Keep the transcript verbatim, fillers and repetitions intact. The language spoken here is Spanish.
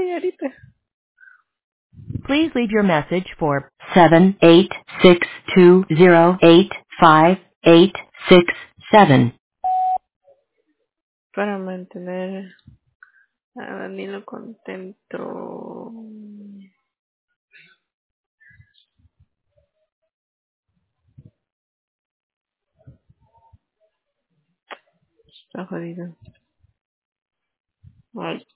señorita. Please leave your message for seven eight six two zero eight five eight six seven. Para mantener a Danilo contento. Está jodido. Ay.